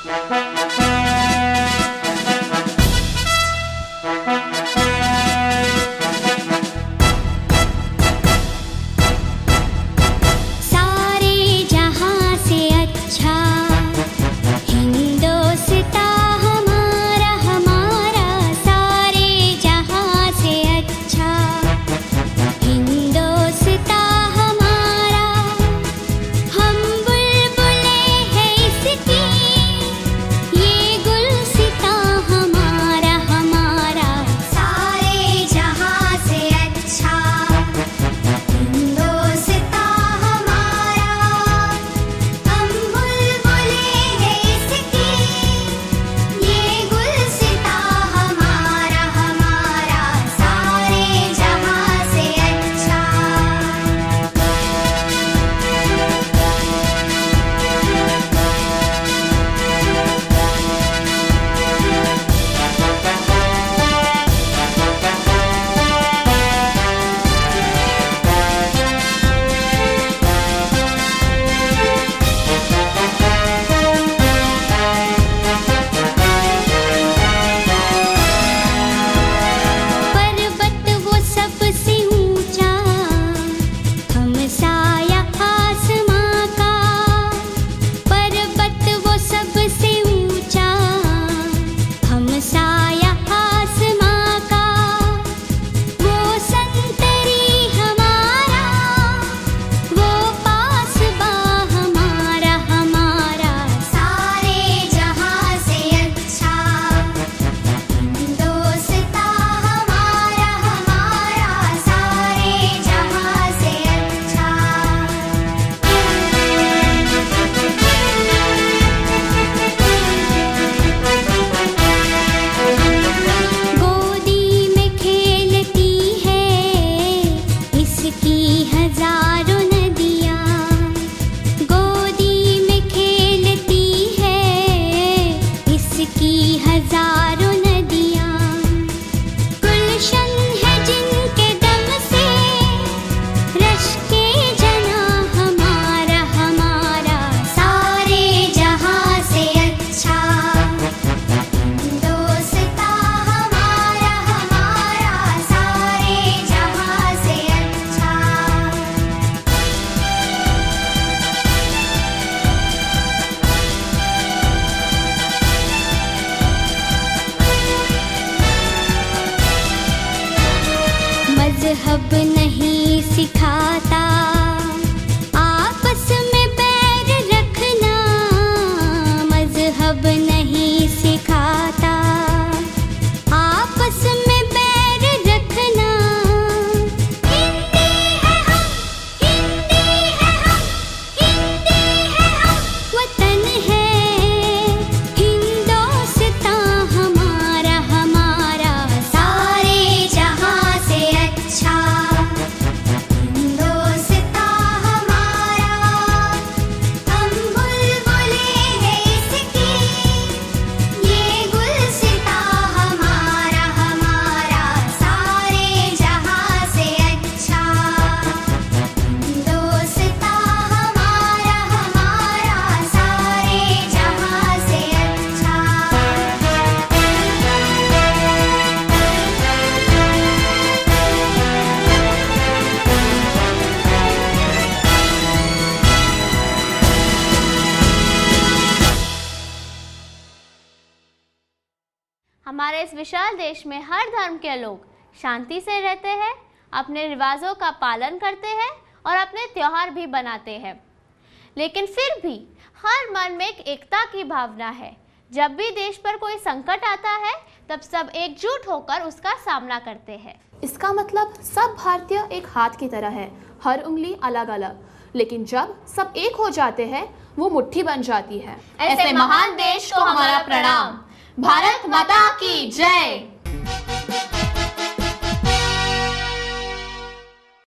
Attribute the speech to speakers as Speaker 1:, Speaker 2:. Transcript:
Speaker 1: मजहब नहीं सिखाता आपस में बैर रखना, मजहब नहीं सिखाता आपस में बैर रखना। हिंदी है हम, हिंदी है हम, हिंदी है हम, वतन है हिंदोस्तां हमारा, हमारा सारे जहां से अच्छा हिंदोस्तां हमारा। हम बुलबुलें हैं इसकी, ये गुलसितां हमारा, हमारा सारे जहां से अच्छा हिंदोस्तां हमारा, हमारा सारे जहां से अच्छा।
Speaker 2: हमारे इस विशाल देश में हर धर्म के लोग शांति से रहते हैं, अपने रिवाजों का पालन करते हैं और अपने त्योहार भी बनाते हैं। लेकिन फिर भी हर मन में एक एकता की भावना है। जब भी देश पर कोई संकट आता है तब सब एकजुट होकर उसका सामना करते हैं।
Speaker 3: इसका मतलब सब भारतीय एक हाथ की तरह है, हर उंगली अलग अलग, लेकिन जब सब एक हो जाते हैं वो मुट्ठी बन जाती है।
Speaker 4: ऐसे महान देश को हमारा प्रणाम। भारत माता की जय।